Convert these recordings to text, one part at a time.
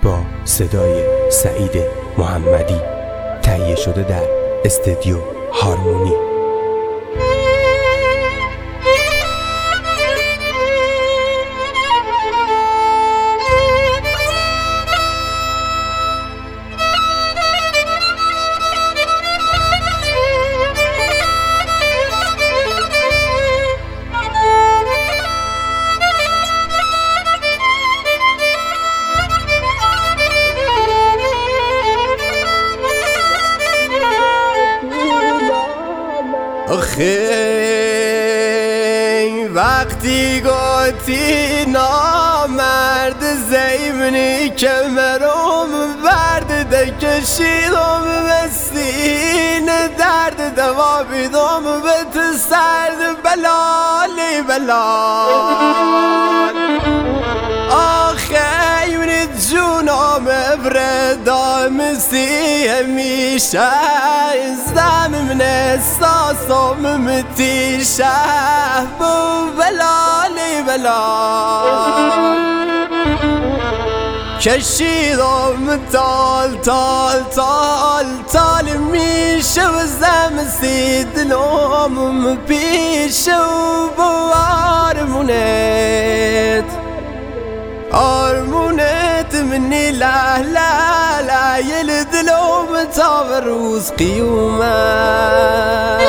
با صدای سعید محمدی، تهیه شده در استودیو هارمونی. آخه وقتی گفتی نامرد زیمنی کمرم برد دکشیدم به سینه درد دوابیدم به تو سرد بلالی بلال. آخه من جونم بردام سی همیشه ازدم من احساسم متیشه بو بلالی بلال. کشیدم تال میشه و زمسی دلوم پیشه و بو آرمونت منی لا لا لا يلدلوم تابروز قيومه.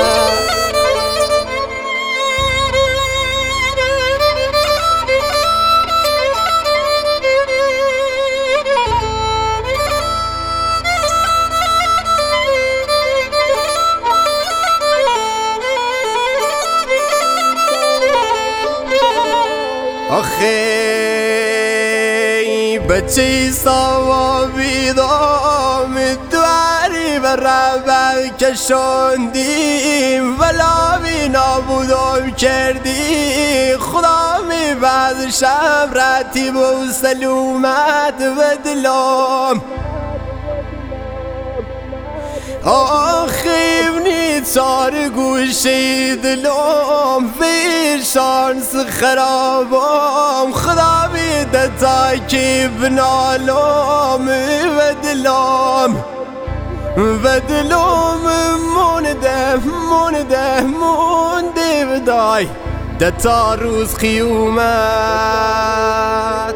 بچه صوابیدم دواری برابر کشوندیم ولی نابودم کردی خدا می بعد شب رتیب و سلومت و دلم. آخی منی چار گوشی دلم فی شانس خرابم خدا بیده تا کی بنالم و دلم مونده بدای ده تا روز قیومت.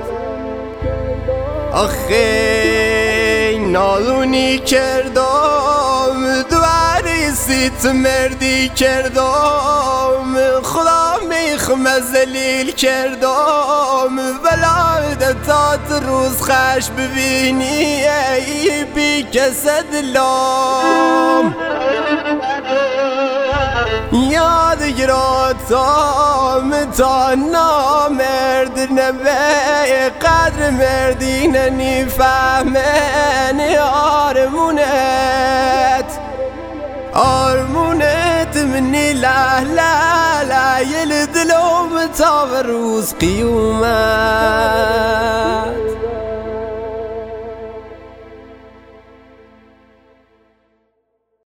آخی نالونی کردم دواری سیت مردی کردم خدا میخم زلیل کردم ولاده تا روز خش ببینی ای بی کس دلم. یاد گراتم تا نامرد نبه قدر مردی نفهمن آرمونت منی لا لا لا يلدلوم تابروز قيومات.